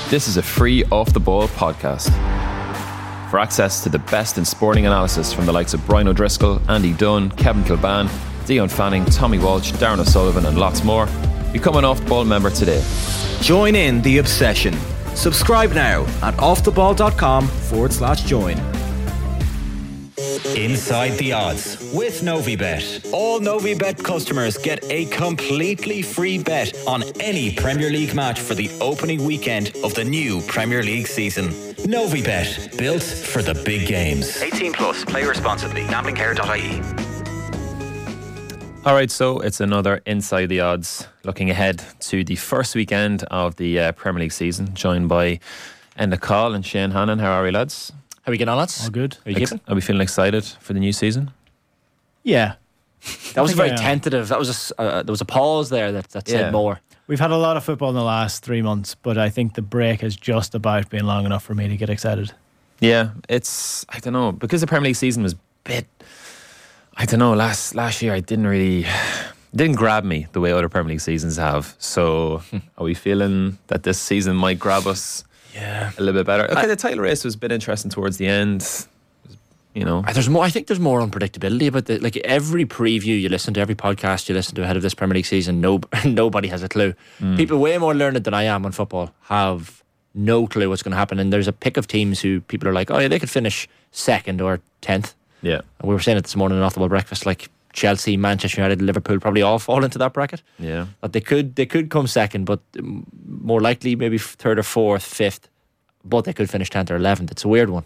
This is a free Off the Ball podcast. For access to the best in sporting analysis from the likes of Brian O'Driscoll, Andy Dunn, Kevin Kilban, Dion Fanning, Tommy Walsh, Darren O'Sullivan and lots more, become an Off the Ball member today. Join in the obsession. Subscribe now at offtheball.com/join. Inside the Odds with Novibet. All Novibet customers get a completely free bet on any Premier League match for the opening weekend of the new Premier League season. Novibet, built for the big games. 18 plus, play responsibly. Gamblingcare.ie. Alright, so it's another Inside the Odds, looking ahead to the first weekend of the Premier League season, joined by Enda Call and Shane Hannon. How are we, lads? How are we getting on, lads? All good. Are you keeping? Are we feeling excited for the new season? Yeah. That was very tentative. That was there was a pause there that said more. We've had a lot of football in the last 3 months, but I think the break is just about being long enough for me to get excited. Yeah, it's, I don't know, because the Premier League season was a bit, I don't know, last year it didn't grab me the way other Premier League seasons have. So are we feeling that this season might grab us a little bit better? Okay, the title race was a bit interesting towards the end. You know, there's more. I think there's more unpredictability about like every preview you listen to, every podcast you listen to ahead of this Premier League season. Nobody has a clue. People way more learned than I am on football have no clue what's going to happen. And there's a pick of teams who people are like, oh yeah, they could finish 2nd or 10th. Yeah, and we were saying it this morning in Off the Ball Breakfast, like Chelsea, Manchester United, Liverpool probably all fall into that bracket. Yeah, but they could come 2nd, but more likely maybe 3rd or 4th, 5th. But they could finish 10th or 11th. It's a weird one.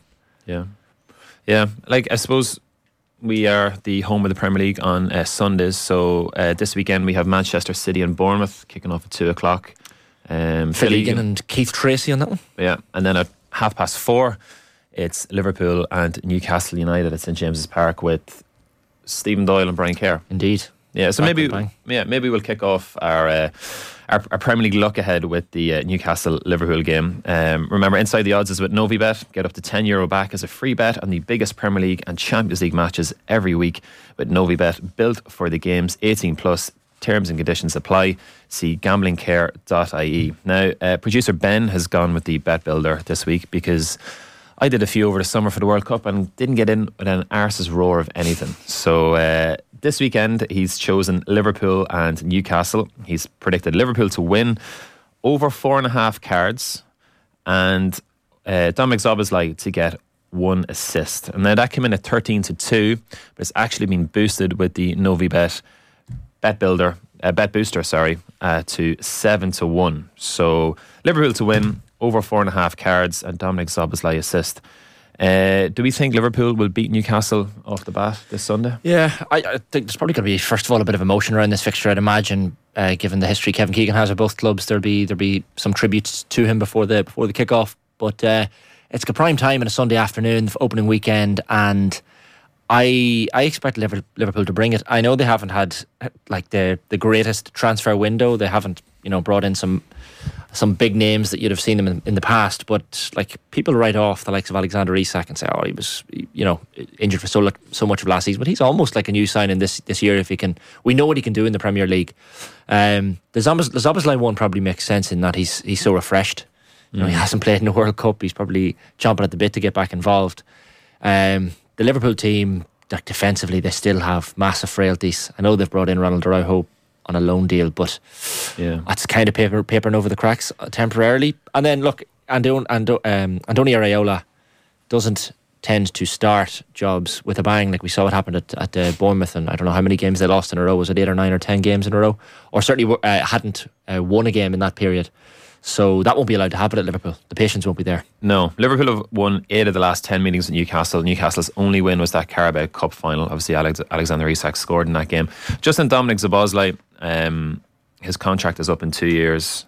Yeah, like I suppose we are the home of the Premier League on Sundays. So this weekend we have Manchester City and Bournemouth kicking off at 2:00. Phil Egan and Keith Tracy on that one. Yeah, and then at 4:30 it's Liverpool and Newcastle United at St James's Park with Stephen Doyle and Brian Kerr. Indeed. Yeah, so maybe we'll kick off our Premier League look ahead with the Newcastle-Liverpool game. Remember, Inside the Odds is with Novibet. Get up to €10 back as a free bet on the biggest Premier League and Champions League matches every week with Novibet, built for the games. 18 plus. Terms and conditions apply. See gamblingcare.ie. Now, producer Ben has gone with the bet builder this week because I did a few over the summer for the World Cup and didn't get in with an arse's roar of anything. So this weekend he's chosen Liverpool and Newcastle. He's predicted Liverpool to win over 4.5 cards and Dominic Szoboszlai to get 1 assist. And now that came in at 13-2, but it's actually been boosted with the Novibet bet booster to 7-1. So Liverpool to win over 4.5 cards and Dominic Szoboszlai assist. Do we think Liverpool will beat Newcastle off the bat this Sunday? Yeah, I think there's probably going to be, first of all, a bit of emotion around this fixture. I'd imagine, given the history Kevin Keegan has at both clubs, there'll be some tributes to him before the kick-off. But it's a prime time on a Sunday afternoon, the opening weekend, and I expect Liverpool to bring it. I know they haven't had like the greatest transfer window. They haven't brought in some big names that you'd have seen them in the past, but like people write off the likes of Alexander Isak and say, oh, he was injured for so much of last season, but he's almost like a new signing this year if he can. We know what he can do in the Premier League. The Szoboszlai one probably makes sense in that he's so refreshed. He hasn't played in the World Cup. He's probably chomping at the bit to get back involved. The Liverpool team, like defensively, they still have massive frailties. I know they've brought in Ronald Araujo on a loan deal, but that's kind of papering over the cracks temporarily. And then look, Andoni Areola doesn't tend to start jobs with a bang, like we saw what happened at Bournemouth, and I don't know how many games they lost in a row. Was it 8 or 9 or 10 games in a row? Or certainly hadn't won a game in that period. So that won't be allowed to happen at Liverpool. The patience won't be there. No, Liverpool have won 8 of the last 10 meetings at Newcastle. Newcastle's only win was that Carabao Cup final. Obviously Alexander Isak scored in that game. Just on Dominic Szoboszlai, his contract is up in 2 years.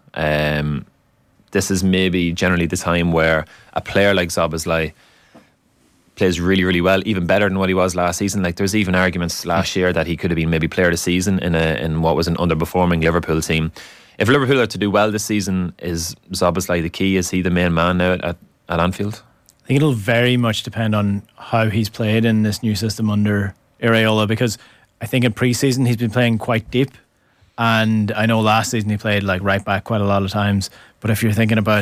This is maybe generally the time where a player like Szoboszlai plays really, really well, even better than what he was last season. Like there's even arguments last year that he could have been maybe player of the season in what was an underperforming Liverpool team. If Liverpool are to do well this season, is Szoboszlai the key? Is he the main man now at Anfield? I think it'll very much depend on how he's played in this new system under Areola, because I think in pre-season he's been playing quite deep, and I know last season he played like right back quite a lot of times. But if you're thinking about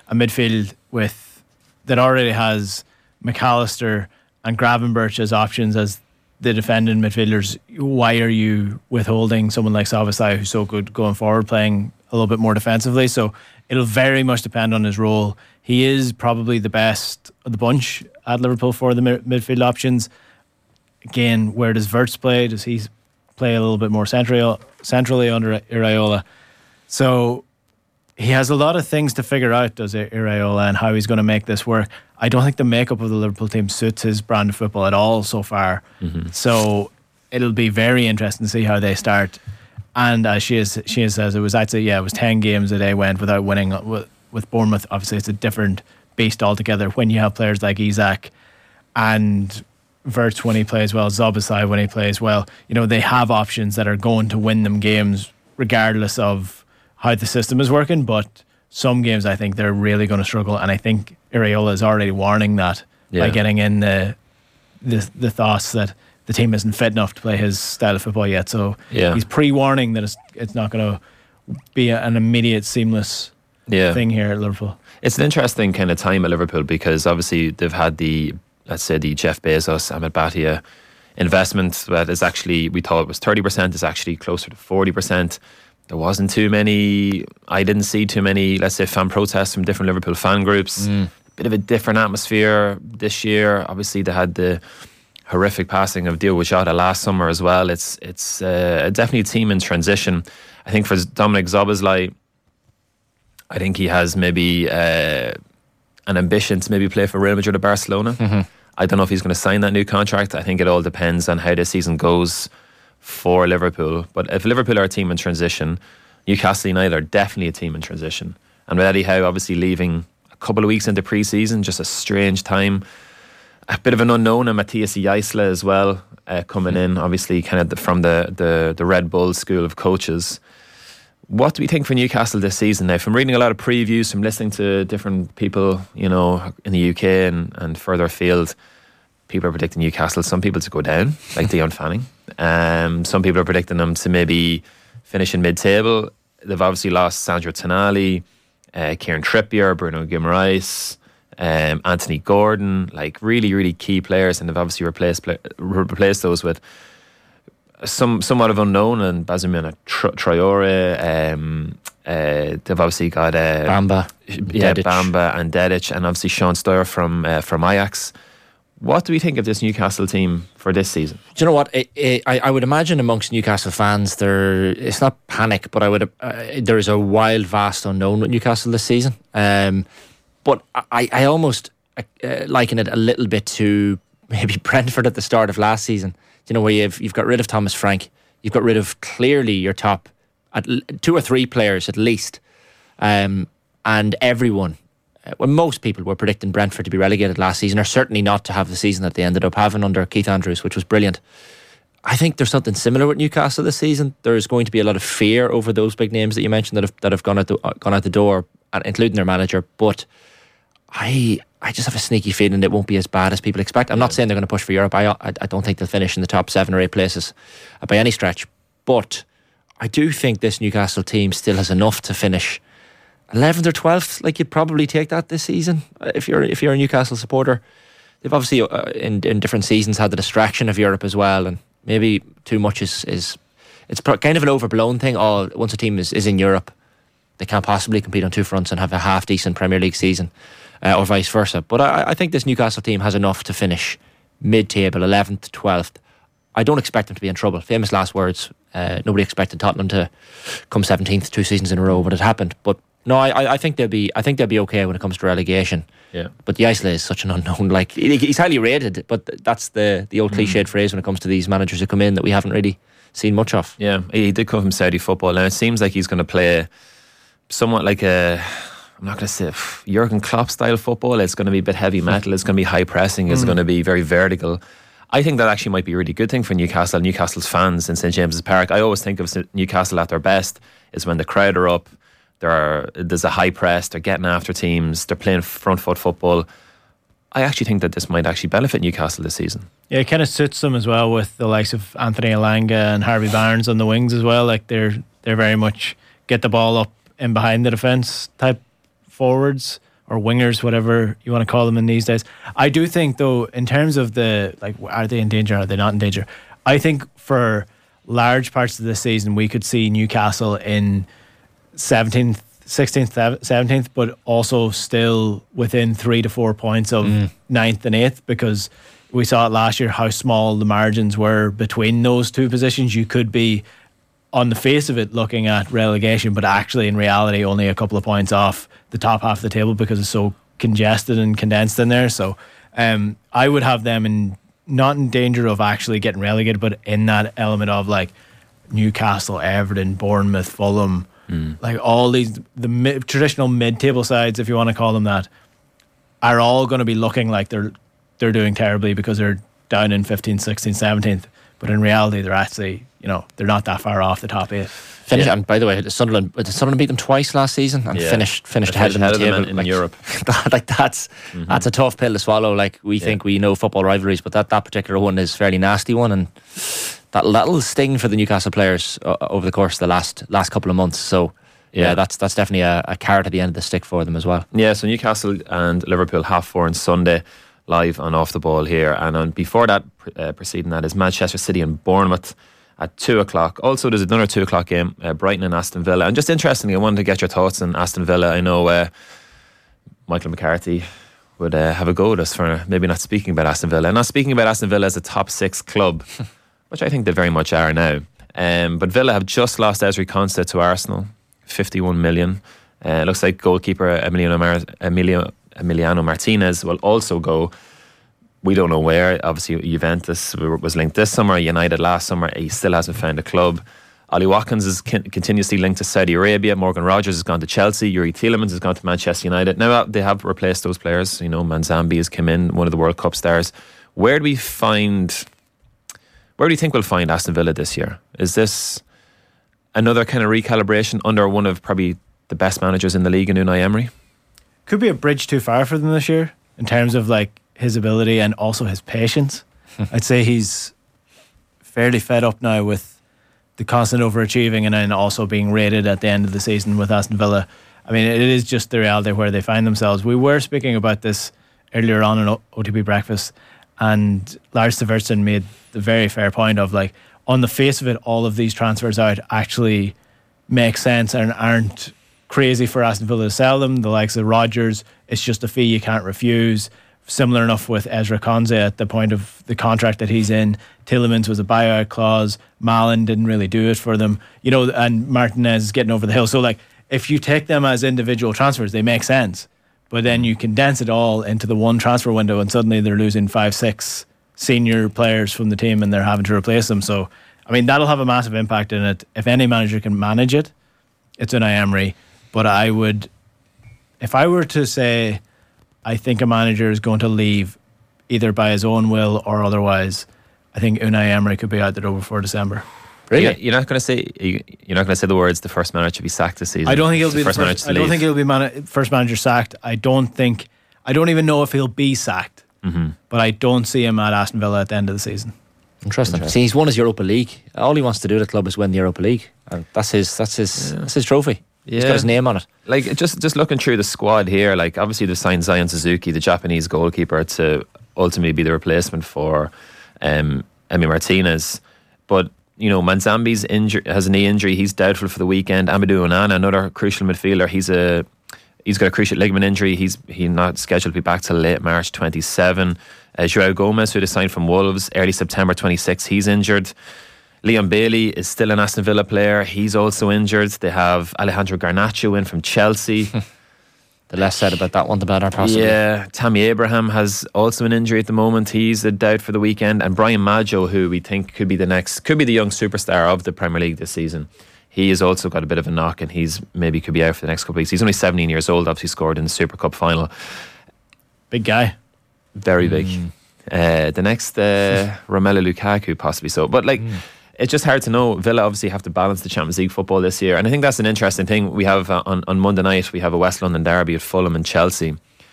a midfield that already has McAllister and Gravenberch as options as the defending midfielders. Why are you withholding someone like Szoboszlai, who's so good going forward, playing a little bit more defensively? So it'll very much depend on his role. He is probably the best of the bunch at Liverpool for the midfield options. Again, where does Wirtz play? Does he play a little bit more centrally under Iraola? So he has a lot of things to figure out, does Iraola, and how he's going to make this work. I don't think the makeup of the Liverpool team suits his brand of football at all so far. So it'll be very interesting to see how they start. And as she says, it was 10 games that they went without winning with Bournemouth. Obviously, it's a different beast altogether when you have players like Isak and Wirtz when he plays well, Szoboszlai when he plays well. You know, they have options that are going to win them games regardless of how the system is working. But some games, I think they're really going to struggle, and I think Iraola is already warning that by getting in the thoughts that the team isn't fit enough to play his style of football yet. So he's pre-warning that it's not going to be an immediate seamless thing here at Liverpool. It's an interesting kind of time at Liverpool because obviously they've had the Jeff Bezos, Ahmed Bhatia investment that is actually, we thought it was 30%, is actually closer to 40%. There wasn't I didn't see too many, let's say, fan protests from different Liverpool fan groups. Bit of a different atmosphere this year. Obviously they had the horrific passing of Diogo Jota last summer as well. It's definitely a team in transition. I think for Dominik Szoboszlai, I think he has maybe an ambition to maybe play for Real Madrid or Barcelona. I don't know if he's going to sign that new contract. I think it all depends on how this season goes for Liverpool. But if Liverpool are a team in transition, Newcastle United are definitely a team in transition. And with Eddie Howe obviously leaving a couple of weeks into pre-season, just a strange time. A bit of an unknown, and Matthias Jaisla as well coming in, obviously kind of from the Red Bull school of coaches. What do we think for Newcastle this season? Now, from reading a lot of previews, from listening to different people, you know, in the UK and further afield, people are predicting Newcastle, some people to go down, like Dion Fanning. Some people are predicting them to maybe finish in mid-table. They've obviously lost Sandro Tonali, Kieran Trippier, Bruno Guimaraes, Anthony Gordon, like really, really key players, and they've obviously replaced those with somewhat of unknown, and Bazumina Traore. They've obviously got Bamba, Bamba and Dedic, and obviously Sean Steyer from Ajax. What do we think of this Newcastle team for this season? Do you know what? I would imagine amongst Newcastle fans, it's not panic, but there is a wild, vast unknown with Newcastle this season. But I almost liken it a little bit to maybe Brentford at the start of last season. You know, where you've got rid of Thomas Frank, you've got rid of clearly your top 2 or 3 players at least, and everyone. Well, most people were predicting Brentford to be relegated last season, or certainly not to have the season that they ended up having under Keith Andrews, which was brilliant. I think there's something similar with Newcastle this season. There's going to be a lot of fear over those big names that you mentioned that have gone out the door, including their manager. But I just have a sneaky feeling it won't be as bad as people expect. I'm not saying they're going to push for Europe. I don't think they'll finish in the top 7 or 8 places by any stretch. But I do think this Newcastle team still has enough to finish 11th or 12th. Like, you'd probably take that this season if you're a Newcastle supporter. They've obviously in different seasons had the distraction of Europe as well, and maybe too much is it's kind of an overblown thing. Once a team is in Europe, they can't possibly compete on 2 fronts and have a half decent Premier League season, or vice versa. But I think this Newcastle team has enough to finish mid-table, 11th, 12th. I don't expect them to be in trouble. Famous last words. Nobody expected Tottenham to come 17th 2 seasons in a row, but it happened. But no, I think they'll be okay when it comes to relegation. Yeah. But Jaisla is such an unknown. Like, he's highly rated, but that's the old cliched phrase when it comes to these managers who come in that we haven't really seen much of. Yeah, he did come from Saudi football. Now it seems like he's going to play somewhat like I'm not going to say Jurgen Klopp style football. It's going to be a bit heavy metal. It's going to be high pressing. It's going to be very vertical. I think that actually might be a really good thing for Newcastle's fans in St James's Park. I always think of Newcastle at their best is when the crowd are up. There's a high press, they're getting after teams, they're playing front foot football. I actually think that this might actually benefit Newcastle this season. Yeah, it kind of suits them as well with the likes of Anthony Elanga and Harvey Barnes on the wings as well. Like, they're very much get the ball up in behind the defence type forwards or wingers, whatever you want to call them in these days. I do think, though, in terms of the, like, are they in danger, are they not in danger? I think for large parts of this season, we could see Newcastle in 17th, 16th, 17th, but also still within 3 to 4 points of 9th and 8th, because we saw it last year how small the margins were between those two positions. You could be, on the face of it, looking at relegation, but actually in reality only a couple of points off the top half of the table because it's so congested and condensed in there. So I would have them not in danger of actually getting relegated, but in that element of like Newcastle, Everton, Bournemouth, Fulham, like all these traditional mid-table sides, if you want to call them that, are all going to be looking like they're doing terribly because they're down in 15th, 16th, 17th. But in reality, they're actually, they're not that far off the top 8. And by the way, Sunderland beat them twice last season and finished ahead of them in Europe. That's a tough pill to swallow. Like, we think we know football rivalries, but that particular one is a fairly nasty one, and that'll sting for the Newcastle players over the course of the last couple of months. So yeah, that's definitely a carrot at the end of the stick for them as well. Yeah, so Newcastle and Liverpool 4:30 on Sunday, live on Off the Ball here, and before that, preceding that, is Manchester City and Bournemouth at 2 o'clock. Also, there's another 2 o'clock game, Brighton and Aston Villa. And just interestingly, I wanted to get your thoughts on Aston Villa. I know Michael McCarthy would have a go at us for maybe not speaking about Aston Villa. Not speaking about Aston Villa as a top 6 club, which I think they very much are now. But Villa have just lost Ezri Konsa to Arsenal, 51 million. Looks like goalkeeper Emiliano Martinez will also go. We don't know where. Obviously, Juventus was linked this summer, United last summer. He still hasn't found a club. Ollie Watkins is continuously linked to Saudi Arabia. Morgan Rogers has gone to Chelsea. Yuri Tielemans has gone to Manchester United. Now they have replaced those players. Manzambi has come in, one of the World Cup stars. Where do you think we'll find Aston Villa this year? Is this another kind of recalibration under one of probably the best managers in the league in Unai Emery? Could be a bridge too far for them this year in terms of like his ability and also his patience. I'd say he's fairly fed up now with the constant overachieving and then also being rated at the end of the season with Aston Villa. I mean, it is just the reality where they find themselves. We were speaking about this earlier on in OTB Breakfast, and Lars Sivertsen made the very fair point of, like, on the face of it, all of these transfers out actually make sense and aren't crazy for Aston Villa to sell them. The likes of Rodgers, it's just a fee you can't refuse. Similar enough with Ezra Konsa at the point of the contract that he's in. Tielemans was a buyout clause. Malen didn't really do it for them, and Martinez is getting over the hill. So, like, if you take them as individual transfers, they make sense. But then you condense it all into the one transfer window, and suddenly they're losing 5-6 senior players from the team, and they're having to replace them. So, I mean, that'll have a massive impact in it. If any manager can manage it, it's Unai Emery. But I would, if I were to say, I think a manager is going to leave either by his own will or otherwise, I think Unai Emery could be out the door before December. Really? You're not going to say the words the first manager to be sacked this season. I don't think he'll be the first. I don't think he'll be first manager sacked. I don't even know if he'll be sacked. But I don't see him at Aston Villa at the end of the season. Interesting. See, he's won his Europa League. All he wants to do at the club is win the Europa League, and that's his trophy. Yeah. He's got his name on it. Like, just looking through the squad here, like, obviously they've signed Zion Suzuki, the Japanese goalkeeper, to ultimately be the replacement for Emi Martinez. But Manzambi's has a knee injury. He's doubtful for the weekend. Amadou Onana, another crucial midfielder, he's got a cruciate ligament injury. He's not scheduled to be back till late March 27. Joao Gomez, who they signed from Wolves, early September 26, he's injured. Leon Bailey is still an Aston Villa player. He's also injured. They have Alejandro Garnacho in from Chelsea. The less said about that one, the better, possibly. Yeah, Tammy Abraham has also an injury at the moment. He's a doubt for the weekend. And Brian Maggio, who we think could be the young superstar of the Premier League this season. He has also got a bit of a knock, and he's maybe could be out for the next couple of weeks. He's only 17 years old. Obviously scored in the Super Cup final. Big guy. Very big. The next Romelu Lukaku, possibly so. But it's just hard to know. Villa obviously have to balance the Champions League football this year, and I think that's an interesting thing. We have on Monday night, we have a West London derby at Fulham and Chelsea,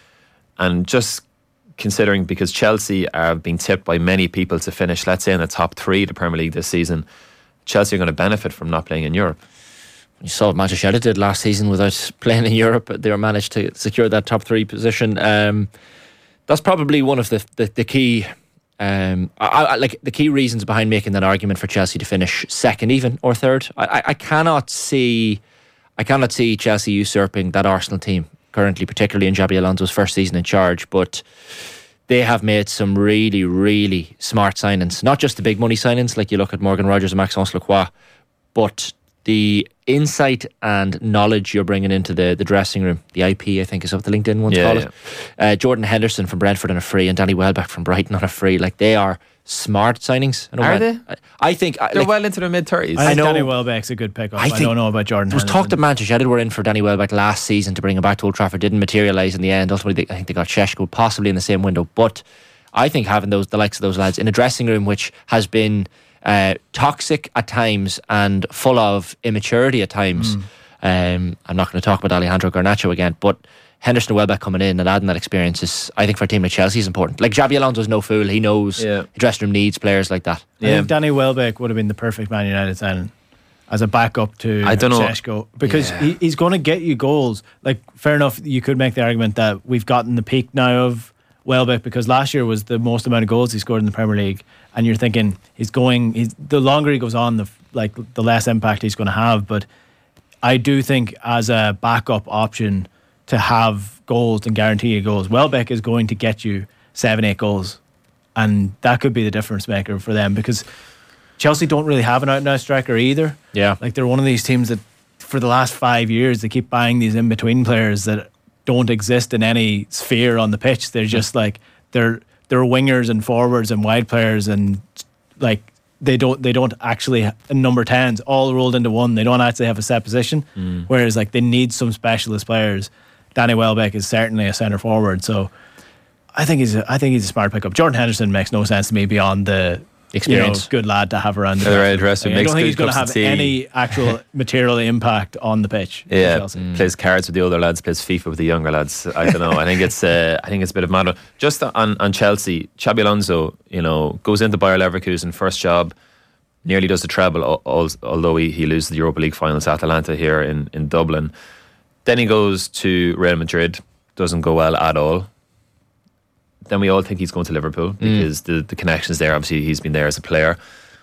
and just considering, because Chelsea are being tipped by many people to finish, let's say, in the top 3 of the Premier League this season, Chelsea are going to benefit from not playing in Europe. You saw what Manchester United did last season without playing in Europe. They were managed to secure that top 3 position. That's probably one of the key, like the key reasons behind making that argument for Chelsea to finish second, even or third. I cannot see Chelsea usurping that Arsenal team currently, particularly in Xabi Alonso's first season in charge. But they have made some really, really smart signings. Not just the big money signings, like you look at Morgan Rogers and Maxence Lacroix, but the insight and knowledge you're bringing into the dressing room. The IP, I think, is what the LinkedIn ones call it. Jordan Henderson from Brentford on a free, and Danny Welbeck from Brighton on a free. Like, they are smart signings. Are they? I think they're well into their mid-30s. I think Danny Welbeck's a good pickup. I don't know about Jordan Henderson. There was talk that Manchester United were in for Danny Welbeck last season to bring him back to Old Trafford. Didn't materialise in the end. Ultimately, I think they got Šeško possibly in the same window. But I think having the likes of those lads in a dressing room which has been toxic at times and full of immaturity at times. I'm not going to talk about Alejandro Garnacho again, but Henderson and Welbeck coming in and adding that experience is, I think, for a team like Chelsea is important. Like, Xabi Alonso's no fool. He knows the dressing room needs players like that. I think Danny Welbeck would have been the perfect Man United signing as a backup to Šeško, because he's going to get you goals. Like, fair enough, you could make the argument that we've gotten the peak now of Welbeck, because last year was the most amount of goals he scored in the Premier League, and you're thinking the longer he goes on, the less impact he's going to have. But I do think as a backup option to have goals and guarantee you goals, Welbeck is going to get you 7-8 goals, and that could be the difference maker for them, because Chelsea don't really have an out-and-out striker either. Yeah, like, they're one of these teams that for the last 5 years they keep buying these in-between players that don't exist in any sphere on the pitch. They're just like they're wingers and forwards and wide players, and like they don't actually number 10s all rolled into one. They don't actually have a set position. Whereas, like, they need some specialist players. Danny Welbeck is certainly a centre forward, so I think he's a smart pickup. Jordan Henderson makes no sense to me beyond the experience, good lad to have around the dressing room. I don't think he's going to have any actual material impact on the pitch. Plays cards with the older lads, plays FIFA with the younger lads. I don't know. I think it's a bit of mad. Just on Chelsea, Xabi Alonso, goes into Bayer Leverkusen, first job, nearly does the treble, although he loses the Europa League finals to Atalanta here in Dublin. Then he goes to Real Madrid, doesn't go well at all. Then we all think he's going to Liverpool because the connections there. Obviously, he's been there as a player.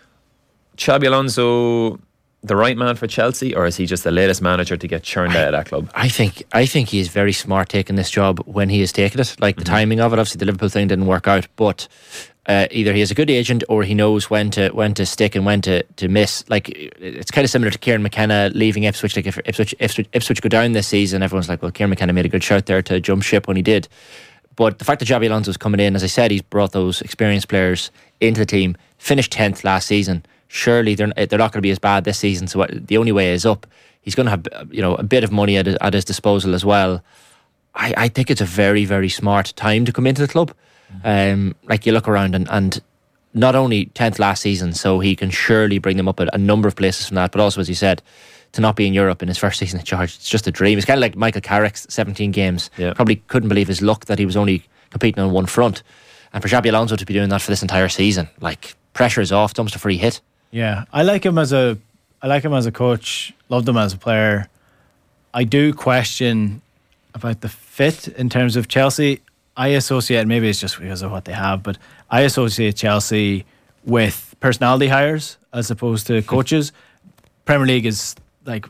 Xabi Alonso, the right man for Chelsea, or is he just the latest manager to get churned out of that club? I think he is very smart taking this job when he has taken it. Like, the timing of it, obviously the Liverpool thing didn't work out, but either he has a good agent or he knows when to stick and when to miss. Like, it's kind of similar to Kieran McKenna leaving Ipswich. Like, if Ipswich go down this season, everyone's like, well, Kieran McKenna made a good shout there to jump ship when he did. But the fact that Xabi Alonso's coming in, as I said, he's brought those experienced players into the team, finished 10th last season. Surely they're not going to be as bad this season, so the only way is up. He's going to have a bit of money at his disposal as well. I think it's a very, very smart time to come into the club. Like, you look around and not only 10th last season, so he can surely bring them up a number of places from that, but also, as you said, to not be in Europe in his first season in charge, it's just a dream. It's kind of like Michael Carrick's 17 games. Probably couldn't believe his luck that he was only competing on one front. And for Xabi Alonso to be doing that for this entire season, like, pressure is off. It's almost a free hit. Yeah, I like him as a coach. Loved him as a player. I do question about the fit in terms of Chelsea. I associate, maybe it's just because of what they have, but I associate Chelsea with personality hires as opposed to coaches. Premier League is like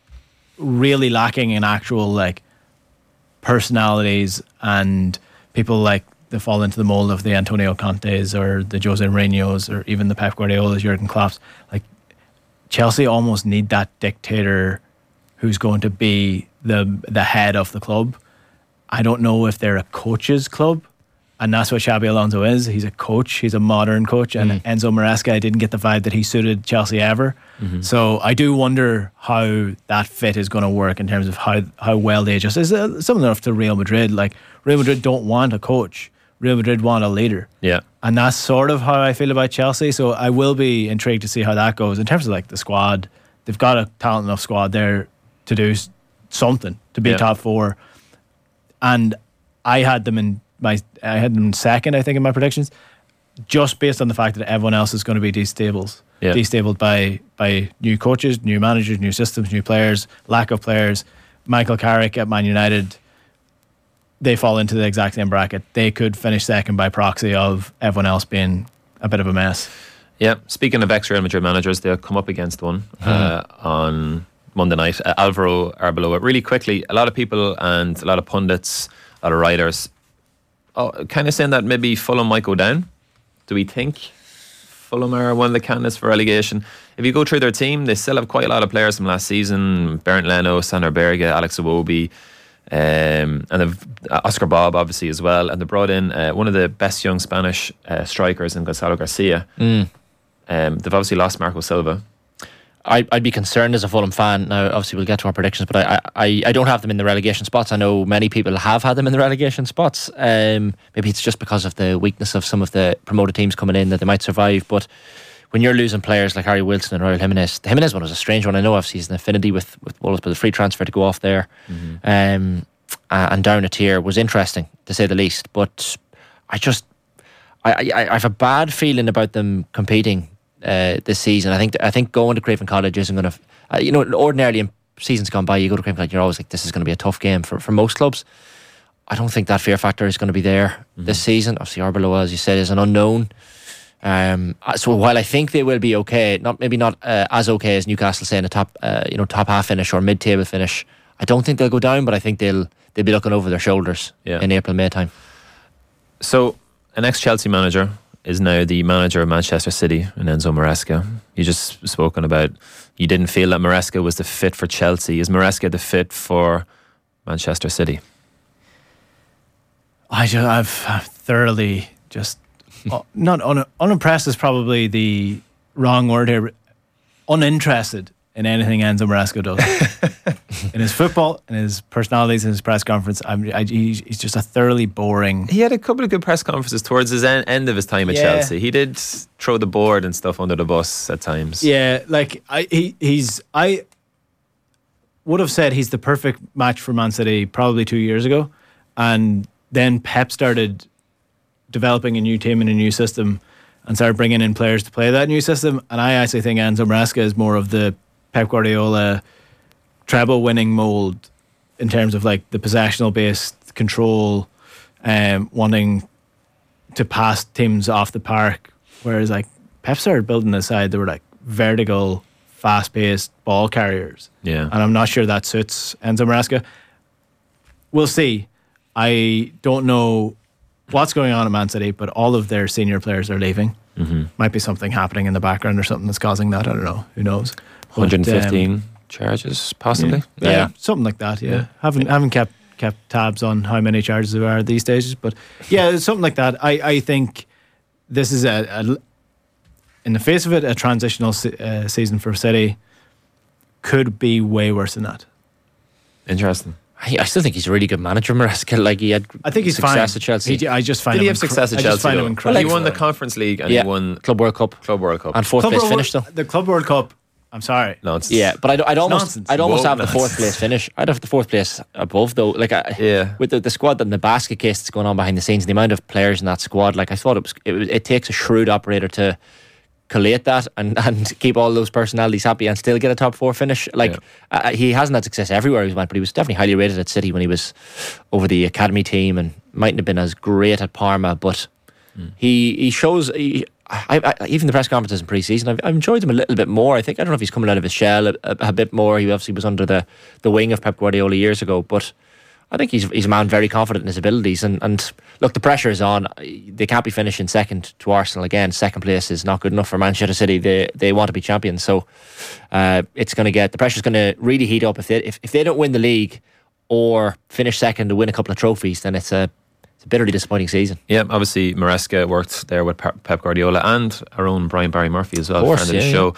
really lacking in actual like personalities and people like that fall into the mold of the Antonio Contes or the Jose Mourinho's or even the Pep Guardiola's, Jurgen Klopp's. Like, Chelsea almost need that dictator who's going to be the head of the club. I don't know if they're a coach's club, and that's what Xabi Alonso is. He's a coach. He's a modern coach, and Enzo Maresca, I didn't get the vibe that he suited Chelsea ever. So I do wonder how that fit is going to work in terms of how well they adjust. It's similar to Real Madrid. Like, Real Madrid don't want a coach. Real Madrid want a leader. Yeah. And that's sort of how I feel about Chelsea. So I will be intrigued to see how that goes. In terms of like the squad, they've got a talented enough squad there to do something, to be top four. And I had them second, I think, in my predictions, just based on the fact that everyone else is going to be these stables. destabled by new coaches, new managers, new systems, new players, lack of players. Michael Carrick at Man United, they fall into the exact same bracket. They could finish second by proxy of everyone else being a bit of a mess. Yeah, speaking of ex-Real Madrid managers, they'll come up against one on Monday night. Alvaro Arbeloa. Really quickly, a lot of people and a lot of pundits, a lot of writers, kind of saying that maybe Fulham might go down. Do we think Fulham are one of the candidates for relegation? If you go through their team, they still have quite a lot of players from last season. Bernd Leno, Sander Berge, Alex Iwobi, and they've Oscar Bob obviously as well. And they brought in one of the best young Spanish strikers in Gonzalo Garcia. They've obviously lost Marco Silva. I'd be concerned as a Fulham fan. Now, obviously, we'll get to our predictions, but I don't have them in the relegation spots. I know many people have had them in the relegation spots. Maybe it's just because of the weakness of some of the promoted teams coming in that they might survive. But when you're losing players like Harry Wilson and Raul Jimenez, the Jimenez one was a strange one. I know obviously he's an affinity with Wolves, but the free transfer to go off there and down a tier was interesting, to say the least. But I have a bad feeling about them competing this season. I think going to Craven Cottage isn't going to, ordinarily in seasons gone by, you go to Craven Cottage, you're always like, this is going to be a tough game for most clubs. I don't think that fear factor is going to be there this season. Obviously Arbeloa, as you said, is an unknown. So while I think they will be okay, maybe not as okay as Newcastle say in a top half finish or mid-table finish, I don't think they'll go down, but I think they'll be looking over their shoulders in April, May time. So an ex-Chelsea manager is now the manager of Manchester City, and Enzo Maresca. You just spoken about, you didn't feel that Maresca was the fit for Chelsea. Is Maresca the fit for Manchester City? I've thoroughly just not unimpressed is probably the wrong word here. Uninterested in anything Enzo Maresca does. In his football, in his personalities, in his press conference, he's just a thoroughly boring. He had a couple of good press conferences towards his end of his time at Chelsea. He did throw the board and stuff under the bus at times. Yeah, like I would have said he's the perfect match for Man City probably 2 years ago, and then Pep started developing a new team and a new system and started bringing in players to play that new system. And I actually think Enzo Maresca is more of the Pep Guardiola treble winning mold in terms of like the possessional based control, wanting to pass teams off the park. Whereas like Pep started building this side, they were like vertical, fast paced ball carriers. Yeah. And I'm not sure that suits Enzo Maresca. We'll see. I don't know what's going on at Man City, but all of their senior players are leaving. Might be something happening in the background or something that's causing that. I don't know. Who knows? 115 charges, possibly. Yeah, something like that. Yeah, haven't kept tabs on how many charges there are these days, but yeah, something like that. I think this is a in the face of it, a transitional season for City. Could be way worse than that. Interesting. I still think he's a really good manager, Maresca. Like he had, I think he's success fine at Chelsea. I just find Did he him have success at Chelsea? I just find him incredible. He won the Conference League and he won Club World Cup and fourth place finish though. The Club World Cup. I'm sorry. Nonsense. Yeah, but I'd almost have the fourth place finish. I'd have the fourth place above though. Like with the squad and the basket case that's going on behind the scenes, the amount of players in that squad. Like I thought it takes a shrewd operator to collate that and keep all those personalities happy and still get a top four finish. Like he hasn't had success everywhere he went, but he was definitely highly rated at City when he was over the academy team and mightn't have been as great at Parma, but he shows. Even the press conferences in pre-season, I've enjoyed him a little bit more. I don't know if he's coming out of his shell a bit more. He obviously was under the wing of Pep Guardiola years ago, but I think he's a man very confident in his abilities. And look, the pressure is on. They can't be finishing second to Arsenal again. Second place is not good enough for Manchester City. They want to be champions, so it's going to get the pressure's going to really heat up if they don't win the league or finish second to win a couple of trophies. Then it's a bitterly disappointing season. Yeah, obviously Maresca worked there with Pep Guardiola and our own Brian Barry Murphy as well, friend of the show.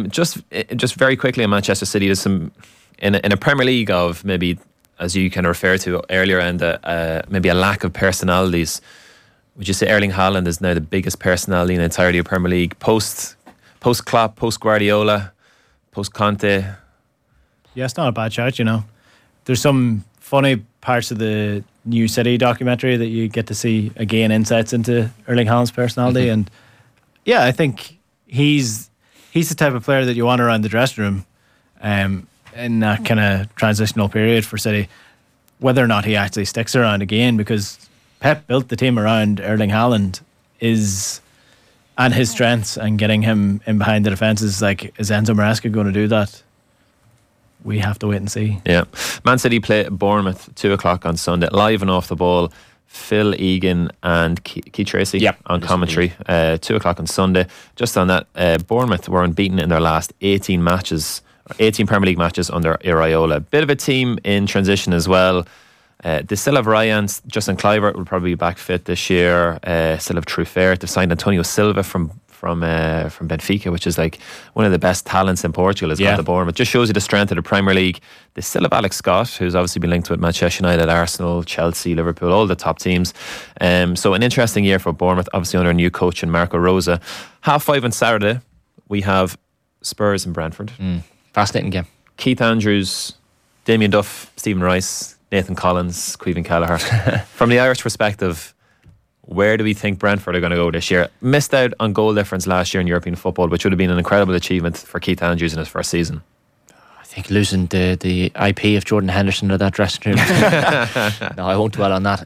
Just very quickly on Manchester City, there's some in a Premier League of maybe, as you kind of referred to earlier, and maybe a lack of personalities. Would you say Erling Haaland is now the biggest personality in the entirety of Premier League post Klopp, post Guardiola, post Conte? Yeah, it's not a bad shout. There's some funny parts of the New City documentary that you get to see again insights into Erling Haaland's personality, and yeah, I think he's he's the type of player that you want around the dressing room in that kind of transitional period for City. Whether or not he actually sticks around again, because Pep built the team around Erling Haaland and his strengths, and getting him in behind the defences. Like, is Enzo Maresca going to do that? We have to wait and see. Yeah. Man City play Bournemouth 2 o'clock on Sunday, live and off the ball. Phil Egan and Keith Tracy on commentary. 2 o'clock on Sunday. Just on that, Bournemouth were unbeaten in their last 18 Premier League matches under Iraola. Bit of a team in transition as well. They still have Ryan. Justin Kluivert will probably be back fit this year. Still have Truffert. They've signed Antonio Silva from Benfica, which is like one of the best talents in Portugal, has gone to Bournemouth. Just shows you the strength of the Premier League. They still have Alex Scott, who's obviously been linked with Manchester United, Arsenal, Chelsea, Liverpool, all the top teams. So an interesting year for Bournemouth, obviously under a new coach in Marco Rosa. 5:30 on Saturday, we have Spurs and Brentford. Fascinating game. Keith Andrews, Damien Duff, Stephen Rice, Nathan Collins, Caoimhin Kelleher. From the Irish perspective, where do we think Brentford are going to go this year? Missed out on goal difference last year in European football, which would have been an incredible achievement for Keith Andrews in his first season. I think losing the IP of Jordan Henderson to that dressing room. No, I won't dwell on that.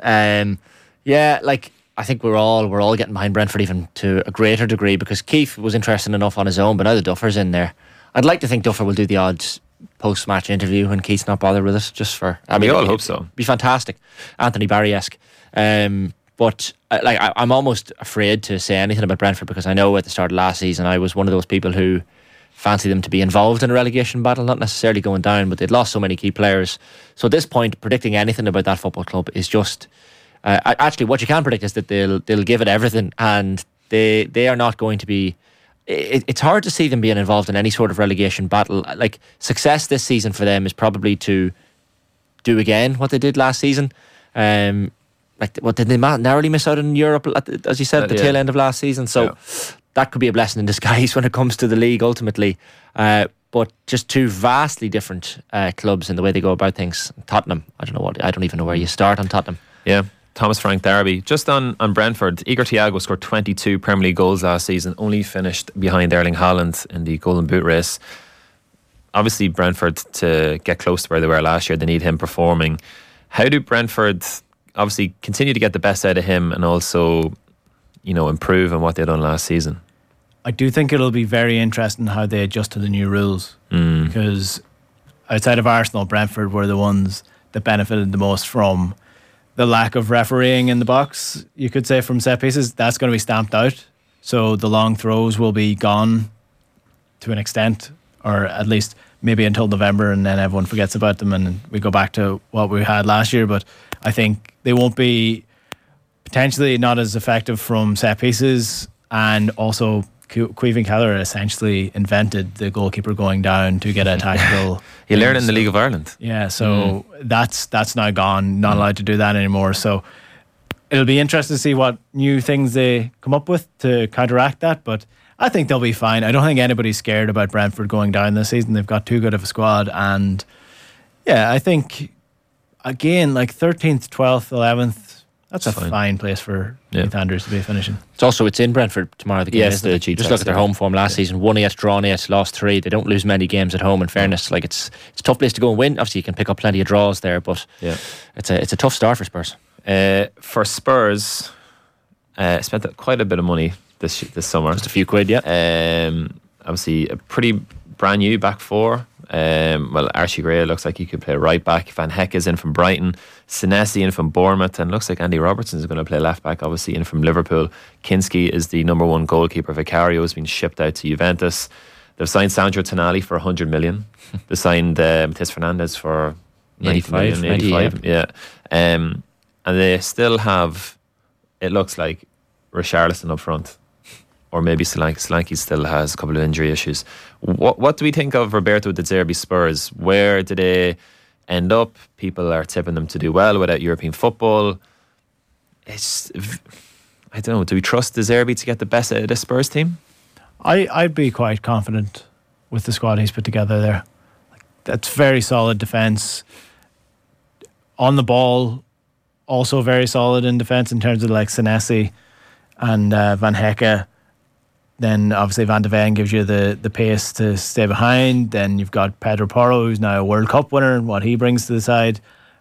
I think we're all getting behind Brentford even to a greater degree, because Keith was interesting enough on his own, but now the Duffer's in there. I'd like to think Duffer will do the odd post-match interview when Keith's not bothered with it, just for... We all hope so. Be fantastic. Anthony Barry-esque. But I'm almost afraid to say anything about Brentford, because I know at the start of last season I was one of those people who fancy them to be involved in a relegation battle, not necessarily going down, but they'd lost so many key players. So at this point, predicting anything about that football club is just... actually, what you can predict is that they'll give it everything, and they are not going to be... It's hard to see them being involved in any sort of relegation battle. Like, success this season for them is probably to do again what they did last season. Did they narrowly miss out in Europe, as you said, at the tail end of last season? So that could be a blessing in disguise when it comes to the league ultimately. But just two vastly different clubs in the way they go about things. Tottenham, I don't even know where you start on Tottenham. Yeah. Thomas Frank Derby. Just on Brentford, Igor Thiago scored 22 Premier League goals last season, only finished behind Erling Haaland in the Golden Boot race. Obviously, Brentford, to get close to where they were last year, they need him performing. How do Brentford obviously continue to get the best out of him and also, improve on what they done last season? I do think it'll be very interesting how they adjust to the new rules, because outside of Arsenal, Brentford were the ones that benefited the most from the lack of refereeing in the box, you could say, from set pieces. That's going to be stamped out. So the long throws will be gone to an extent, or at least maybe until November, and then everyone forgets about them and we go back to what we had last year. But I think they won't be, potentially not as effective from set pieces, and also Caoimhin Kelleher essentially invented the goalkeeper going down to get a tactical. He learned in the League of Ireland. Yeah, so that's now gone. Not allowed to do that anymore. So it'll be interesting to see what new things they come up with to counteract that. But I think they'll be fine. I don't think anybody's scared about Brentford going down this season. They've got too good of a squad, and I think again, like 13th, 12th, 11th. That's a fine place for Keith Andrews to be finishing. It's in Brentford tomorrow, the game, isn't it? Just look at their home form last season. 1-8, drawn 8, lost 3. They don't lose many games at home, in fairness. Like, it's a tough place to go and win. Obviously you can pick up plenty of draws there, but it's a tough start for Spurs. For Spurs, spent quite a bit of money this summer. Just a few quid, obviously a pretty brand new back four. Archie Gray looks like he could play right back. Van Heck is in from Brighton. Senesi in from Bournemouth, and looks like Andy Robertson is going to play left back, obviously in from Liverpool. Kinski is the number one goalkeeper. Vicario has been shipped out to Juventus. They've signed Sandro Tonali for 100 million. They signed Matheus Fernandes for 85 million. And they still have, it looks like, Richarlison up front, or maybe Solanke still has a couple of injury issues. What do we think of Roberto De Zerbi Spurs? Where do they end up? People are tipping them to do well without European football. I don't know, do we trust De Zerbi to get the best out of this Spurs team? I'd be quite confident with the squad he's put together there. That's very solid defence. On the ball, also very solid in defence in terms of like Senesi and Van Hecke. Then obviously Van de Ven gives you the pace to stay behind. Then you've got Pedro Porro, who's now a World Cup winner, and what he brings to the side.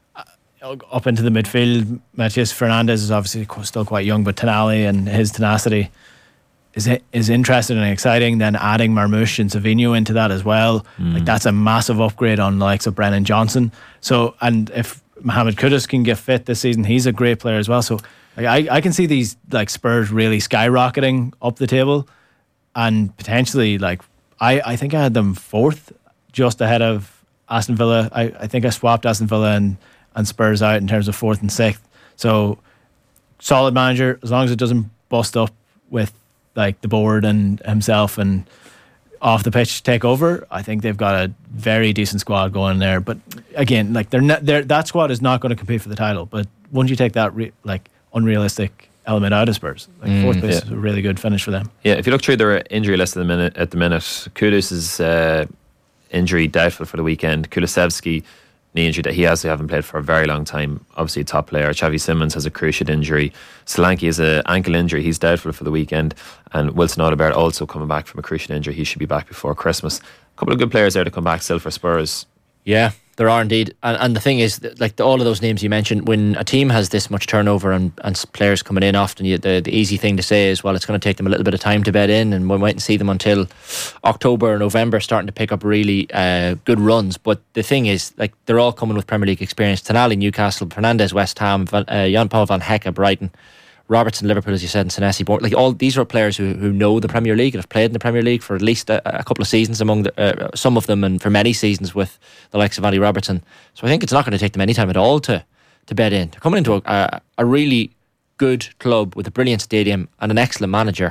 Up into the midfield, Matias Fernandez is obviously still quite young, but Tonali and his tenacity is interesting and exciting. Then adding Marmoush and Savinho into that as well, like that's a massive upgrade on the likes of Brennan Johnson. So, and if Mohamed Kudus can get fit this season, he's a great player as well. So like, I can see these like Spurs really skyrocketing up the table, and potentially like I think I had them fourth, just ahead of Aston Villa. I think I swapped Aston Villa and Spurs out in terms of fourth and sixth. So solid manager, as long as it doesn't bust up with like the board and himself and off the pitch take over. I think they've got a very decent squad going there. But again, like that squad is not going to compete for the title. But once you take that unrealistic element out of Spurs, like fourth place is a really good finish for them. Yeah, if you look through their injury list at the minute, Kudus is injury doubtful for the weekend. Kulusevski, knee injury that he hasn't played for a very long time. Obviously a top player. Xavi Simons has a cruciate injury. Solanke has an ankle injury. He's doubtful for the weekend. And Wilson Odobert also coming back from a cruciate injury. He should be back before Christmas. A couple of good players there to come back still for Spurs. Yeah, there are indeed. And the thing is, like all of those names you mentioned, when a team has this much turnover and players coming in often, the easy thing to say is, well, it's going to take them a little bit of time to bed in, and we mightn't see them until October or November starting to pick up really good runs. But the thing is, like, they're all coming with Premier League experience. Tonali, Newcastle; Fernandez, West Ham; Jan-Paul van Hecke, Brighton; Robertson, Liverpool, as you said, and Senesi, Bournemouth. Like, all these are players who know the Premier League and have played in the Premier League for at least a couple of seasons, among some of them, and for many seasons with the likes of Andy Robertson. So I think it's not going to take them any time at all to bed in. They're coming into a really good club with a brilliant stadium and an excellent manager.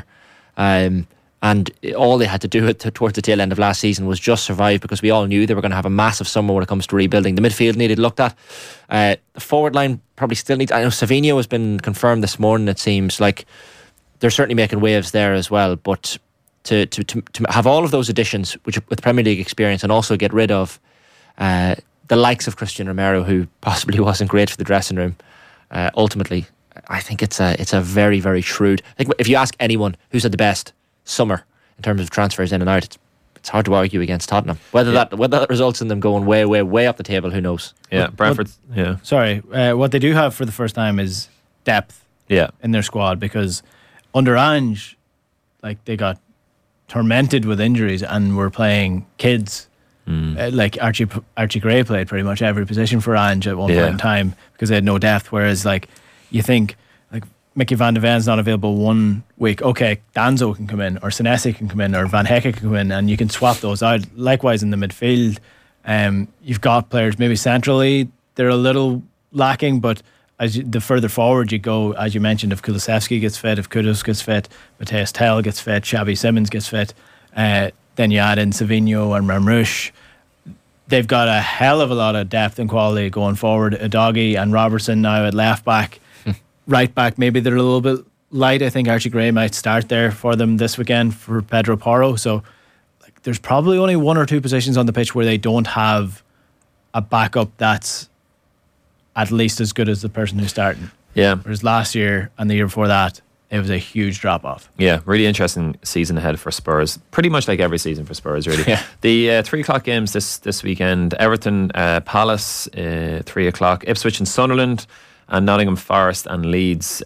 And all they had to do towards the tail end of last season was just survive, because we all knew they were going to have a massive summer when it comes to rebuilding. The midfield needed looked at. The forward line probably still needs. I know Savinho has been confirmed this morning. It seems like they're certainly making waves there as well. But to have all of those additions, which with Premier League experience, and also get rid of the likes of Christian Romero, who possibly wasn't great for the dressing room, ultimately, I think it's a very, very shrewd. I think if you ask anyone who's had the best summer in terms of transfers in and out, it's hard to argue against Tottenham. Whether that results in them going way, way, way up the table, who knows? Yeah, Brentford. Yeah. Sorry, what they do have for the first time is depth. Yeah. In their squad, because under Ange, like, they got tormented with injuries and were playing kids. Like Archie Gray played pretty much every position for Ange at one point in time because they had no depth. Whereas, like, you think, like, Mickey Van de Ven's not available one week, okay, Danzo can come in, or Senesi can come in, or Van Hecke can come in, and you can swap those out. Likewise in the midfield, you've got players maybe centrally they're a little lacking, but the further forward you go, as you mentioned, if Kulusevski gets fit, if Kudus gets fit, Matthias Tell gets fit, Xavi Simons gets fit, then you add in Savinho and Marmoush. They've got a hell of a lot of depth and quality going forward. Udogie and Robertson now at left back. Right back, maybe they're a little bit light. I think Archie Gray might start there for them this weekend for Pedro Porro. So, like, there's probably only one or two positions on the pitch where they don't have a backup that's at least as good as the person who's starting. Yeah. Whereas last year and the year before that, it was a huge drop off. Yeah, really interesting season ahead for Spurs. Pretty much like every season for Spurs, really. Yeah. The 3:00 games this weekend: Everton, Palace, 3:00; Ipswich and Sunderland, and Nottingham Forest and Leeds.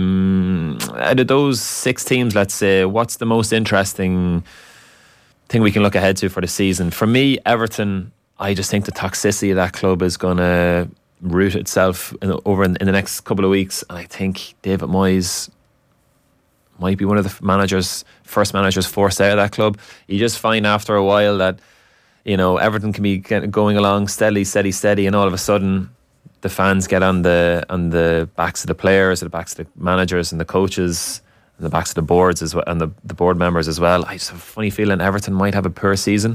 Out of those 6 teams, let's say, what's the most interesting thing we can look ahead to for the season? For me, Everton, I just think the toxicity of that club is going to root itself in the next couple of weeks. And I think David Moyes might be one of the first managers forced out of that club. You just find after a while that, you know, Everton can be going along steady, and all of a sudden the fans get on the backs of the players, the backs of the managers and the coaches, and the backs of the boards as well, and the board members as well. I just have a funny feeling Everton might have a poor season.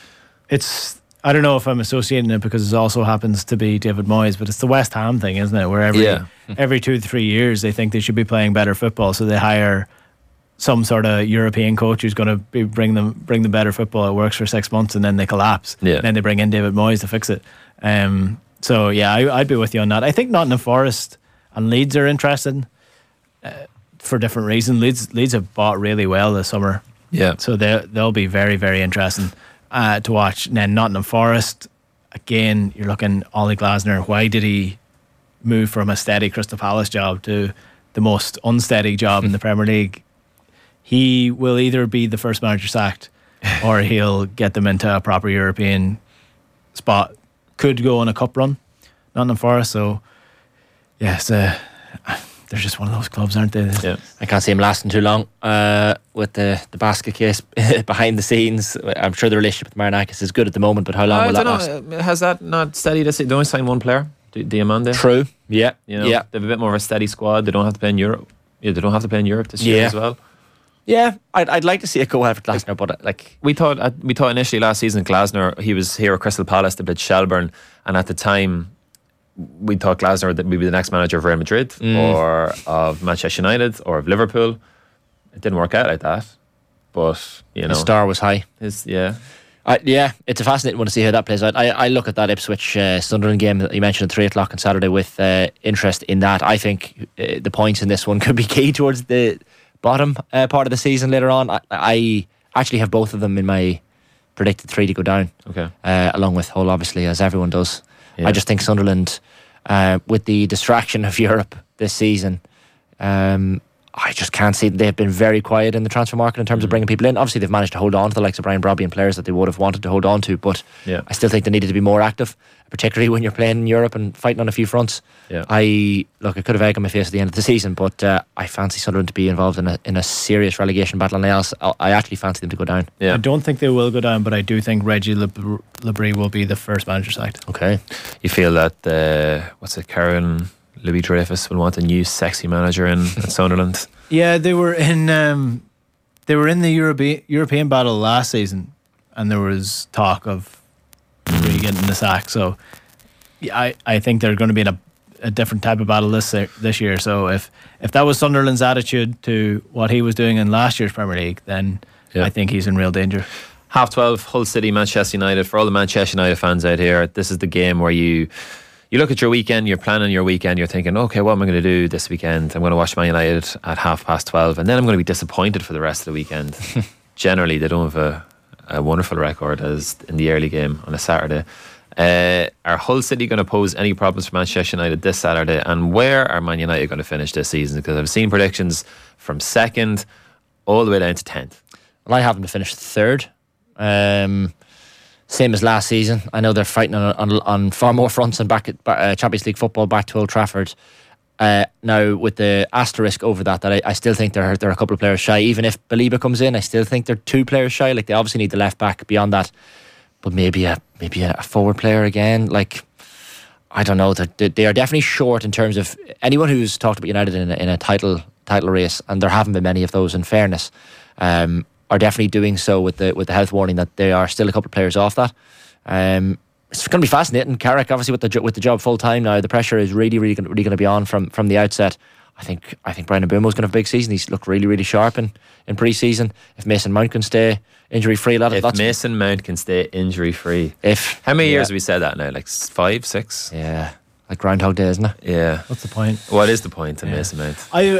I don't know if I'm associating it because it also happens to be David Moyes, but it's the West Ham thing, isn't it? Where every 2 to 3 years they think they should be playing better football, so they hire some sort of European coach who's going to bring them better football. It works for 6 months and then they collapse. Yeah. Then they bring in David Moyes to fix it. So yeah, I'd be with you on that. I think Nottingham Forest and Leeds are interested for different reasons. Leeds have bought really well this summer. Yeah. So they'll be very, very interesting to watch. And then Nottingham Forest, again, you're looking Ollie Glasner. Why did he move from a steady Crystal Palace job to the most unsteady job in the Premier League? He will either be the first manager sacked or he'll get them into a proper European spot. Could go on a cup run, Nottingham Forest. So, yes, they're just one of those clubs, aren't they? Yeah. I can't see him lasting too long with the basket case behind the scenes. I'm sure the relationship with Marinakis is good at the moment, but how long will that last? Has that not steady this season? They only signed one player, Diamande. True. Yeah. You know, yeah. they have a bit more of a steady squad. They don't have to play in Europe. Yeah, they don't have to play in Europe this year as well. Yeah, I'd like to see it go ahead for Glasner, but we thought initially last season Glasner, he was here at Crystal Palace, they played Shelbourne, and at the time we thought Glasner that would be the next manager of Real Madrid or of Manchester United or of Liverpool. It didn't work out like that, but his star was high. It's a fascinating one to see how that plays out. I look at that Ipswich Sunderland game that you mentioned at 3 o'clock on Saturday with interest in that. I think the points in this one could be key towards the bottom part of the season later on. I actually have both of them in my predicted 3 to go down. Okay. Along with Hull, obviously, as everyone does. Yeah. I just think Sunderland, with the distraction of Europe this season, I just can't see. They've been very quiet in the transfer market in terms of bringing people in. Obviously, they've managed to hold on to the likes of Brian Brobby and players that they would have wanted to hold on to, but I still think they needed to be more active, particularly when you're playing in Europe and fighting on a few fronts. Yeah. I could have egg on my face at the end of the season, but I fancy Sunderland to be involved in a serious relegation battle, and I actually fancy them to go down. I don't think they will go down, but I do think Reggie Labrie will be the first manager sacked. Okay. You feel that Karen Louis Dreyfus will want a new sexy manager at Sunderland? Yeah, they were in the European battle last season, and there was talk of Louis getting the sack. So I think they're going to be in a different type of battle this year. So if that was Sunderland's attitude to what he was doing in last year's Premier League, then I think he's in real danger. 12:30, Hull City, Manchester United. For all the Manchester United fans out here, this is the game where you look at your weekend, you're planning your weekend, you're thinking, okay, what am I going to do this weekend? I'm going to watch Man United at 12:30, and then I'm going to be disappointed for the rest of the weekend. Generally, they don't have a wonderful record as in the early game on a Saturday. Are Hull City going to pose any problems for Manchester United this Saturday? And where are Man United going to finish this season? Because I've seen predictions from 2nd all the way down to 10th. Well, I have them to finish 3rd. Same as last season. I know they're fighting on far more fronts than back at Champions League football back to Old Trafford. Now, with the asterisk over that I still think they're a couple of players shy. Even if Baliba comes in, I still think they're 2 players shy. Like, they obviously need the left back beyond that, but maybe a forward player again. Like, I don't know. They are definitely short in terms of anyone who's talked about United in a title race, and there haven't been many of those, in fairness. Are definitely doing so with the health warning that they are still a couple of players off that. It's going to be fascinating. Carrick, obviously, with the job full time now, the pressure is really going to be on from the outset. I think Brian Mbeumo's going to have a big season. He's looked really sharp in pre-season. If Mason Mount can stay injury free, Mason Mount can stay injury free. How many years have we said that now? Like 5, 6? Yeah, like Groundhog Day, isn't it? Yeah. What's the point? What is the point in Mason Mount?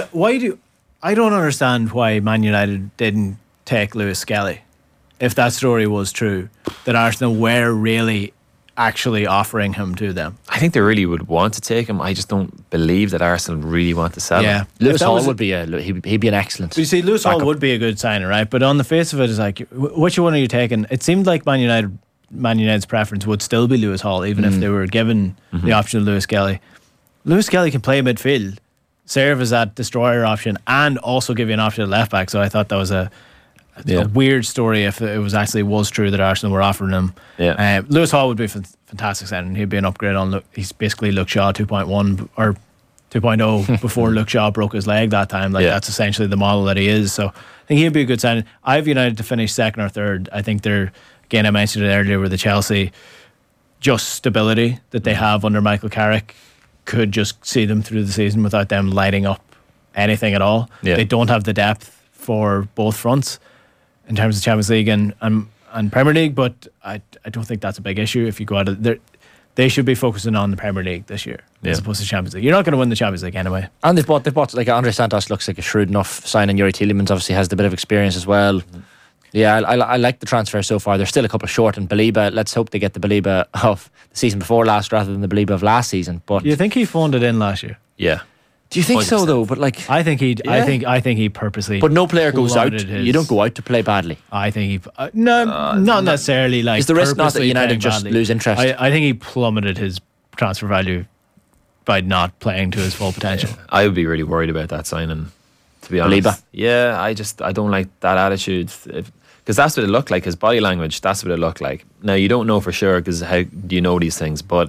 I don't understand why Man United didn't take Lewis Skelly, if that story was true, that Arsenal were really actually offering him to them. I think they really would want to take him. I just don't believe that Arsenal really want to sell him. Lewis Hall would be he'd be an excellent. But you see, Lewis Hall would be a good signing, right? But on the face of it, it's like, which one are you taking? It seemed like Man United's preference would still be Lewis Hall, even if they were given the option of Lewis Skelly. Lewis Skelly can play midfield, serve as that destroyer option, and also give you an option at left back. So I thought that was a weird story if it was true that Arsenal were offering him. Lewis Hall would be a fantastic signing. He'd be an upgrade on he's basically Luke Shaw 2.1 or 2.0 before Luke Shaw broke his leg that time. That's essentially the model that he is. So I think he'd be a good signing. I have United to finish 2nd or 3rd. I think they're, again, I mentioned it earlier with the Chelsea, just stability that they have under Michael Carrick could just see them through the season without them lighting up anything at all. They don't have the depth for both fronts in terms of Champions League and Premier League, but I don't think that's a big issue. If you go out of there, they should be focusing on the Premier League this year as opposed to Champions League. You're not going to win the Champions League anyway. And they've bought like Andre Santos looks like a shrewd enough signing. Yuri Tielemans obviously has the bit of experience as well. Yeah, I like the transfer so far. They're still a couple short, and Baliba, let's hope they get the Baliba of the season before last rather than the Baliba of last season. But You think he phoned it in last year? Yeah. do you think so 100%. though? But like, I think he. Yeah. I think he purposely. but no player goes out. plummeted his- You don't go out to play badly. I think he. Not necessarily like. Is the risk not that purposely United playing just badly. lose interest? I think he plummeted his transfer value by not playing to his full potential. I would be really worried about that signing, to be honest. Baliba. Yeah, I don't like that attitude. Because that's what it looked like, his body language, that's what it looked like. Now, you don't know for sure because how do you know these things, but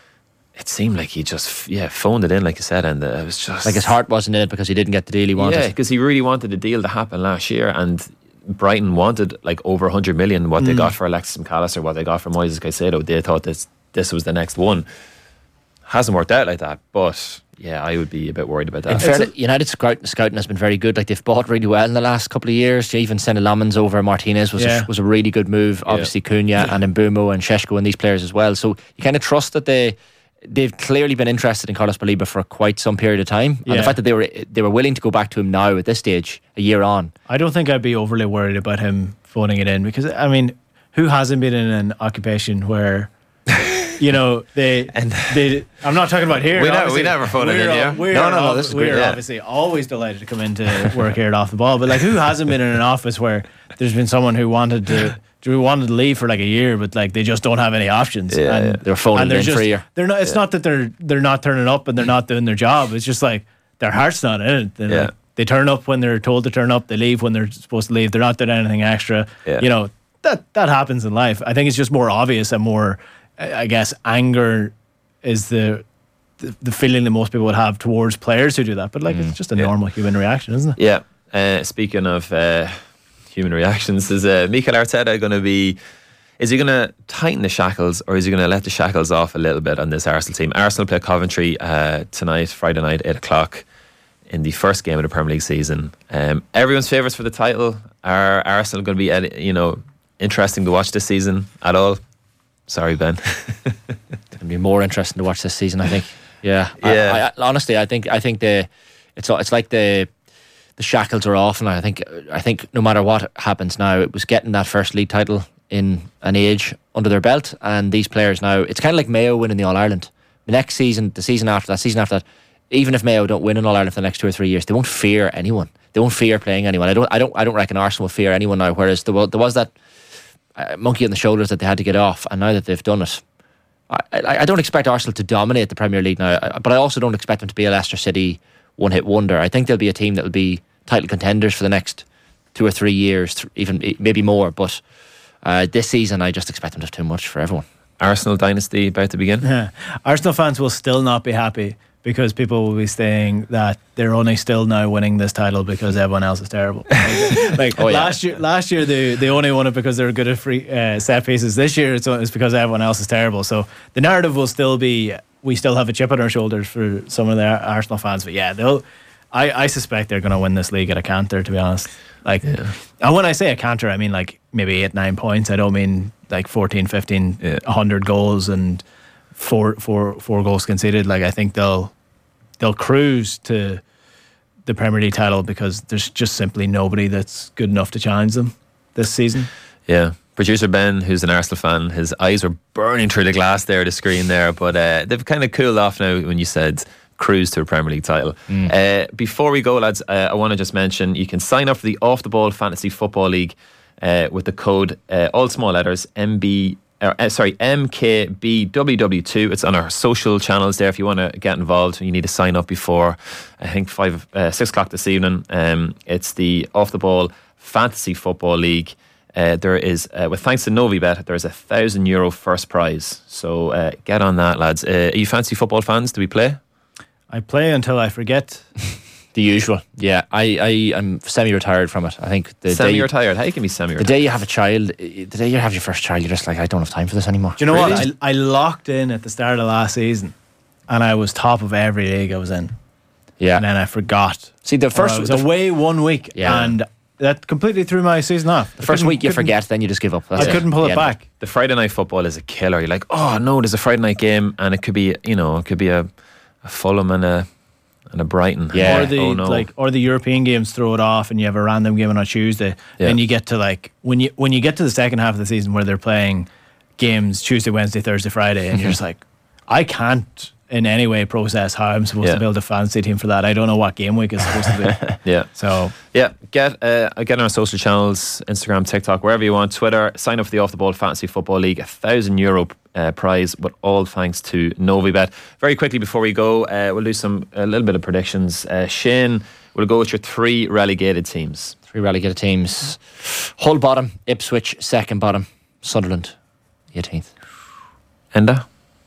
it seemed like he just, phoned it in, like you said, and it was just... Like his heart wasn't in it because he didn't get the deal he wanted. Yeah, because he really wanted the deal to happen last year, and Brighton wanted like over 100 million, what they got for Alexis McAllister, what they got for Moises Caicedo. They thought this was the next one. Hasn't worked out like that, but yeah, I would be a bit worried about In that. fairness, United scouting has been very good. Like they've bought really well in the last couple of years. Even sending Lamans over Martinez was a really good move. Obviously Cunha and Mbeumo and Šeško and these players as well. So you kind of trust that they've clearly been interested in Carlos Baliba for quite some period of time. And the fact that they were willing to go back to him now at this stage, a year on. I don't think I'd be overly worried about him phoning it in because I mean, who hasn't been in an occupation where? You know, they. I'm not talking about here. We never phone it in, yeah. No, this is great, We're yeah. obviously always delighted to come into work here at Off the Ball, but like, who hasn't been in an office where there's been someone who wanted to leave for like a year, but like they just don't have any options. And They're phoning in for a year. They're not. It's not that they're not turning up and they're not doing their job. It's just like their heart's not in it. Like, they turn up when they're told to turn up. They leave when they're supposed to leave. They're not doing anything extra. Yeah. You know, that happens in life. I think it's just more obvious and more. I guess anger is the feeling that most people would have towards players who do that. But like, it's just a normal human reaction, isn't it? Yeah. Speaking of human reactions, is Mikel Arteta going to be? Is he going to tighten the shackles, or is he going to let the shackles off a little bit on this Arsenal team? Arsenal play Coventry tonight, Friday night, 8:00, in the first game of the Premier League season. Everyone's favourites for the title. Are Arsenal going to be, interesting to watch this season at all? Sorry, Ben. It's going to be more interesting to watch this season, I think. Yeah. Yeah. I honestly, I think it's like the shackles are off, and I think no matter what happens now, it was getting that first league title in an age under their belt, and these players now, it's kind of like Mayo winning the All Ireland. The next season, the season after that, even if Mayo don't win an All Ireland for the next 2 or 3 years, they won't fear anyone. They won't fear playing anyone. I don't reckon Arsenal will fear anyone now. Whereas there was that monkey on the shoulders that they had to get off, and now that they've done it, I don't expect Arsenal to dominate the Premier League now, but I also don't expect them to be a Leicester City one-hit wonder. I think they'll be a team that will be title contenders for the next 2 or 3 years, even maybe more. But this season, I just expect them to have too much for everyone. Arsenal dynasty about to begin. Yeah. Arsenal fans will still not be happy because people will be saying that they're only still now winning this title because everyone else is terrible. Last year they only won it because they were good at free set pieces. This year it's because everyone else is terrible. So the narrative will still be we still have a chip on our shoulders for some of the Arsenal fans. But yeah, I suspect they're going to win this league at a canter, to be honest. And when I say a canter, I mean like maybe 8-9 points. I don't mean like 14, 15, 100 goals and four goals conceded. Like, I think they'll cruise to the Premier League title because there's just simply nobody that's good enough to challenge them this season. Yeah. Producer Ben, who's an Arsenal fan, his eyes were burning through the glass there, the screen there, but they've kind of cooled off now when you said cruise to a Premier League title. Before we go, lads, I want to just mention you can sign up for the Off the Ball Fantasy Football League with the code, all small letters, MKBWW2. It's on our social channels there. If you want to get involved, you need to sign up before I think 6 o'clock this evening. It's the Off the Ball Fantasy Football League. There is, with thanks to Novibet, there's €1,000 first prize. So get on that, lads. Are you fantasy football fans? Do we play? I play until I forget. The usual. Yeah, I'm semi-retired from it. I think semi-retired. How you can be semi-retired? The day you have a child, the day you have your first child, you're just like, I don't have time for this anymore. Do you know what? I locked in at the start of last season, and I was top of every league I was in. Yeah, and then I forgot. See, I was away 1 week, and that completely threw my season off. The first week you forget, then you just give up. I couldn't pull it back. The Friday night football is a killer. You're like, oh no, there's a Friday night game, and it could be, a Fulham and a And a Brighton. Yeah. Or the or the European games throw it off, and you have a random game on a Tuesday. Yeah. Then you get to when you get to the second half of the season where they're playing games Tuesday, Wednesday, Thursday, Friday, and you're just like, I can't in any way process how I'm supposed to build a fantasy team for that. I don't know what game week is supposed to be. Yeah. So Yeah, get on our social channels, Instagram, TikTok, wherever you want, Twitter. Sign up for the Off the Ball Fantasy Football League, €1,000 prize, but all thanks to Novibet. Very quickly before we go, we'll do a little bit of predictions. Shane, we'll go with your 3 relegated teams. 3 relegated teams. Hull bottom, Ipswich second bottom, Sunderland 18th. Enda?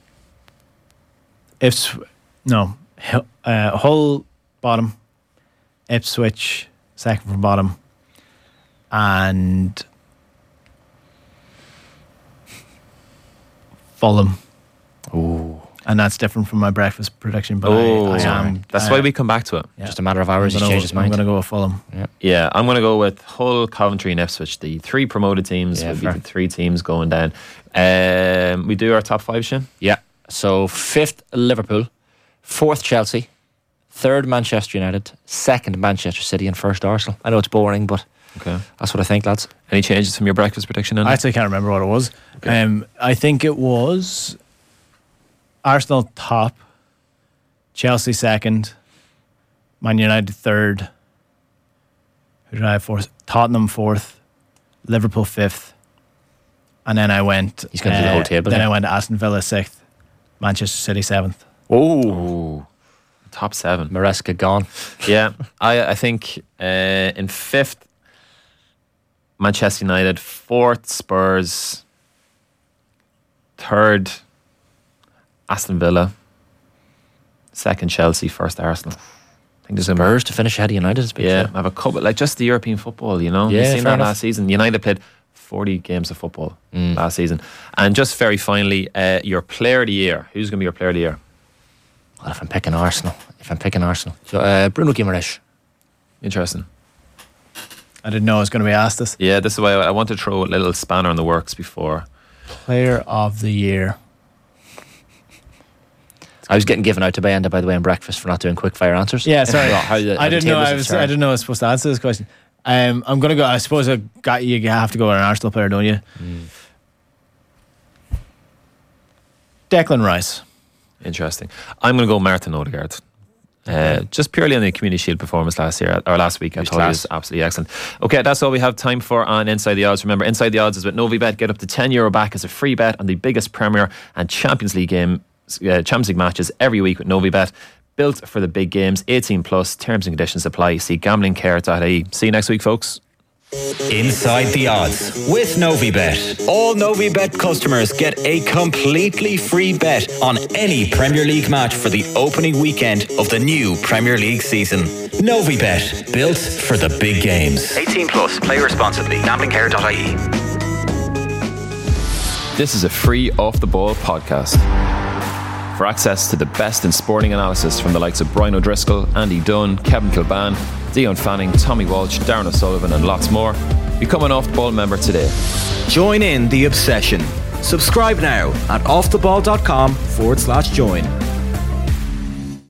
Hull bottom, Ipswich second from bottom, and Fulham. Ooh. And that's different from my breakfast prediction, but I am. That's why we come back to it. Yeah. Just a matter of hours, he's changed his mind. I'm going to go with Fulham. Yeah, I'm going to go with Hull, Coventry and Ipswich. The 3 promoted teams will be the 3 teams going down. We do our top 5, Shane? Yeah. So 5th Liverpool, 4th Chelsea, 3rd Manchester United, 2nd Manchester City and 1st Arsenal. I know it's boring, but that's what I think, lads. Any changes from your breakfast prediction? I actually can't remember what it was. Okay. I think it was Arsenal top, Chelsea second, Man United third. Who did I have fourth? Tottenham fourth, Liverpool fifth, and then I went. He's going to do the whole table. Then I went Aston Villa sixth, Manchester City seventh. Oh, top 7. Maresca gone. Yeah, I think in 5th Manchester United, 4th Spurs, 3rd Aston Villa, 2nd Chelsea, 1st Arsenal. I think there's Spurs to finish ahead of United. I have a couple, like just the European football, you know. Yeah, You've seen fair that enough. last season. United played 40 games of football last season. And just very finally, your player of the year. Who's going to be your player of the year? Well, if I'm picking Arsenal, Bruno Guimaraes. Interesting. I didn't know I was going to be asked this. Yeah, this is why I want to throw a little spanner in the works before. Player of the year. I was getting given out to by Enda, by the way, in breakfast for not doing quick fire answers. Yeah, sorry. I didn't know I didn't know I was supposed to answer this question. I'm going to go. I suppose you have to go with an Arsenal player, don't you? Declan Rice. Interesting. I'm going to go Martin Odegaard. Just purely on the Community Shield performance last week. I thought it was absolutely excellent. Okay, that's all we have time for on Inside the Odds. Remember, Inside the Odds is with Novibet. Get up to €10 back as a free bet on the biggest Premier and Champions League matches every week with Novibet. Built for the big games. 18 plus. Terms and conditions apply. See gamblingcare.ie. See you next week, folks. Inside the Odds with Novibet. All Novibet customers get a completely free bet on any Premier League match for the opening weekend of the new Premier League season. Novibet, built for the big games. 18 plus. Play responsibly. Gamblingcare.ie. This is a free Off the Ball podcast. For access to the best in sporting analysis from the likes of Brian O'Driscoll, Andy Dunn, Kevin Kilban, Dion Fanning, Tommy Walsh, Darren O'Sullivan and lots more, become an Off the Ball member today. Join in the obsession. Subscribe now at offtheball.com/join.